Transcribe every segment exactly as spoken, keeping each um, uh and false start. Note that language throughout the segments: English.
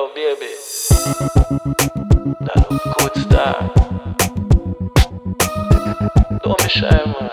Yo, baby, that look good star. Don't be shy, man.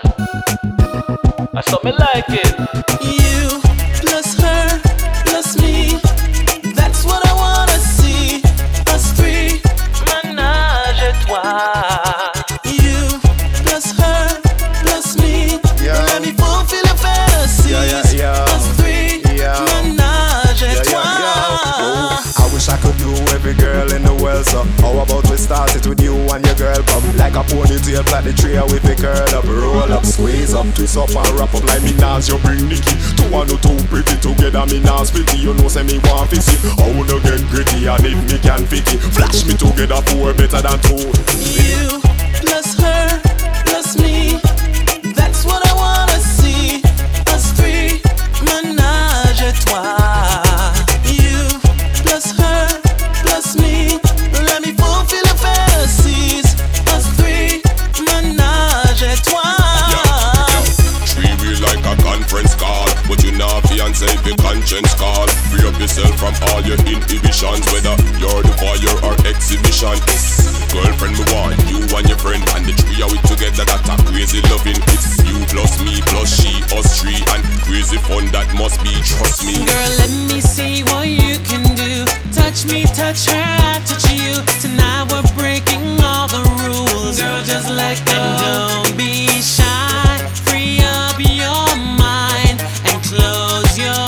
I saw me like it. You plus her plus me. That's what I wanna see. Us three, Ménage à trois. you plus her plus me. Yeah. Let me fulfill your fantasies. Yeah, yeah, yeah. Us three, Yeah. ménage à Yeah, trois. yeah, yeah. I wish I could do every girl in the world, so how about we start it with you and your girl? Come like a ponytail, plat the tray with the curl up, roll up, squeeze up, twist up and wrap up like me Nas. You bring Nicky, two and two pretty together, me Nas pity. You know say me want fix it. I wanna get gritty and if me can fit it, flash me together four better than two. You plus her plus me. That's what I wanna see. Us three, ménage à trois. You plus her plus me. Let me fulfill your fantasies. Us three, ménage à trois. Treat me like a conference call, but you not fiancé if your conscience call. Free up yourself from all your inhibitions, whether you're the voyeur or exhibition. Girlfriend, me want you and your friend, and the three of it together, that a crazy loving. It's you plus me plus she, us three, and crazy fun that must be, trust me. Girl, let me see what you can do. Touch me, touch her, I touch you. Tonight we're breaking all the rules. Girl, just let go. And don't be shy. Free up your mind and close your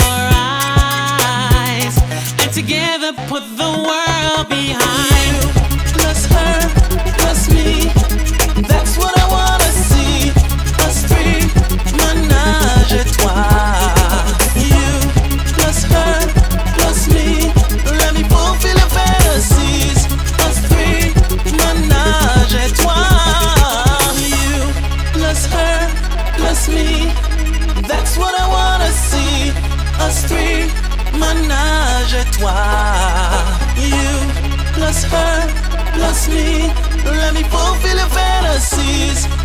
eyes. And together put the world behind. You plus her plus me. That's what I wanna see. Us three, ménage à trois. You plus her plus me. Let me fulfill your fantasies. Us three, ménage à trois. You plus her plus me. That's what I wanna see. Us three, ménage à trois. You plus her plus me. Let me fulfill your fantasies.